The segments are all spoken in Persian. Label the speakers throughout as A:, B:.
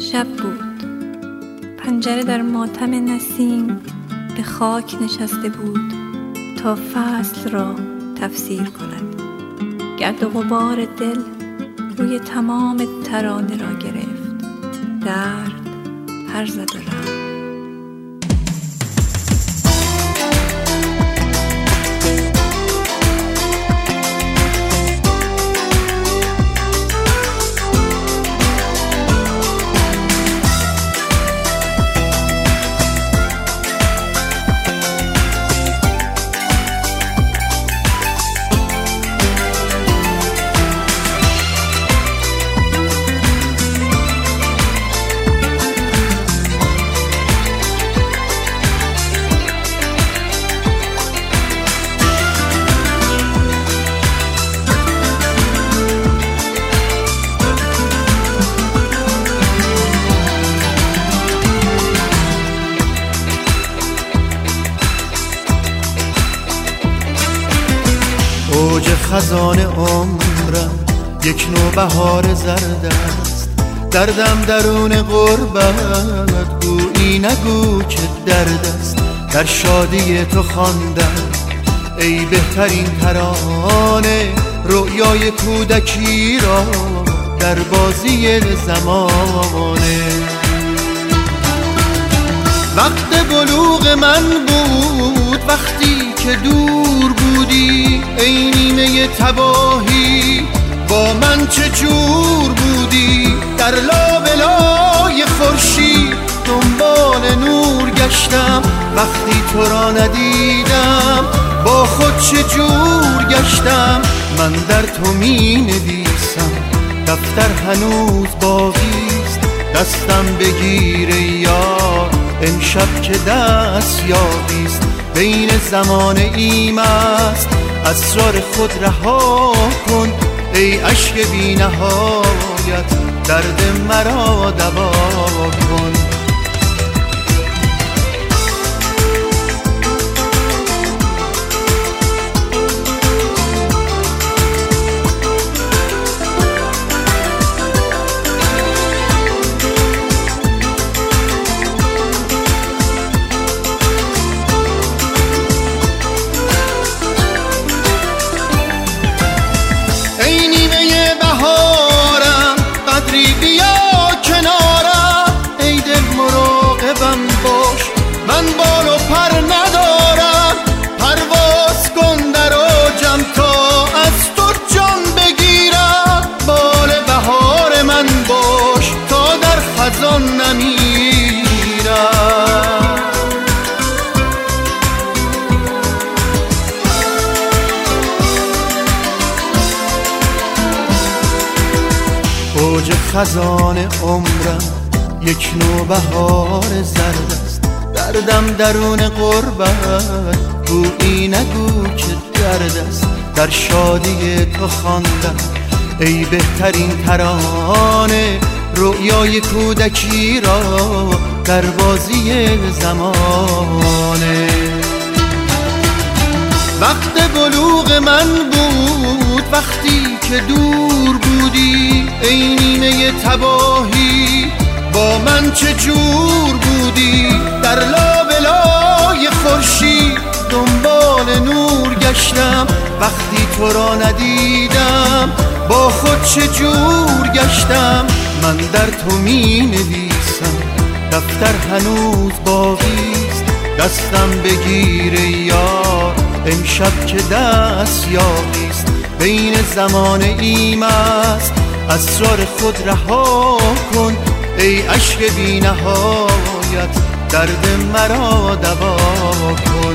A: شب بود. پنجره در ماتم نسیم به خاک نشسته بود تا فصل را تفسیر کند. گرد و غبار دل روی تمام ترانه را گرفت. درد پر زد و رفت.
B: اوج خزان عمرم یک نوبهار زرد است. دردم درون غربت گویی نگو که درد است. در شادی تو خواندم ای بهترین ترانه، رؤیای کودکی را در بازی زمانه. وقت بلوغ من بود وقتی که دور بودی، ای نیمه تباهی با من چه جور بودی. در لابلای خورشید دنبال نور گشتم، وقتی تو را ندیدم با خود چه جور گشتم. من در تو می نویسم، دفتر هنوز باقیست. دستم بگیر یار امشب که دست یابیست. بین زمانه است اسرار خود رها کن، ای عشق بی نهایت درد مرا دوا کن. ای نیمه بهارم قدری بیا کنارم، ای دل مراقبم باش من بال و پر ندارم. پرواز کن در اوجم تا از تو جان بگیرم. بال بهار من باش تا در خزان نمیرم. اوج خزان عمرم یک نوبهار زرد است. دردم درون غربت گویی نگو که درد است. در شادی تو خواندم ای بهترین ترانه، رؤیای کودکی را در بازی زمانه. وقت بلوغ من بود وقتی که دور بودی، ای نیمه تباهی با من چه جور بودی. در لابلای خورشید دنبال نور گشتم، وقتی تو را ندیدم با خود چه جور گشتم. من در تو می نویسم، دفتر هنوز باقیست. دستم بگیر یار امشب که دست یابیست. بین زمانه است اسرار خود رها کن، ای عشق بی نهایت درد مرا دوا کن.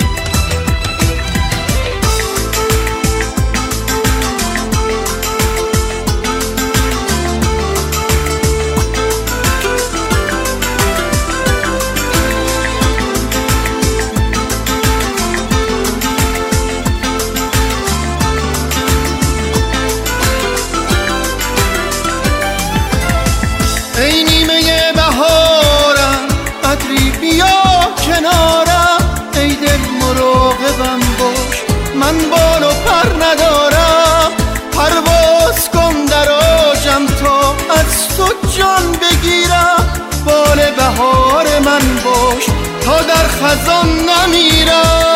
B: ای نیمه بهارم قدری بیا کنارم، ای دل مراقبم باش من بال و پر ندارم. پرواز کن در اوجم تا از تو جان بگیرم. من باش تا در خزان نمیرم.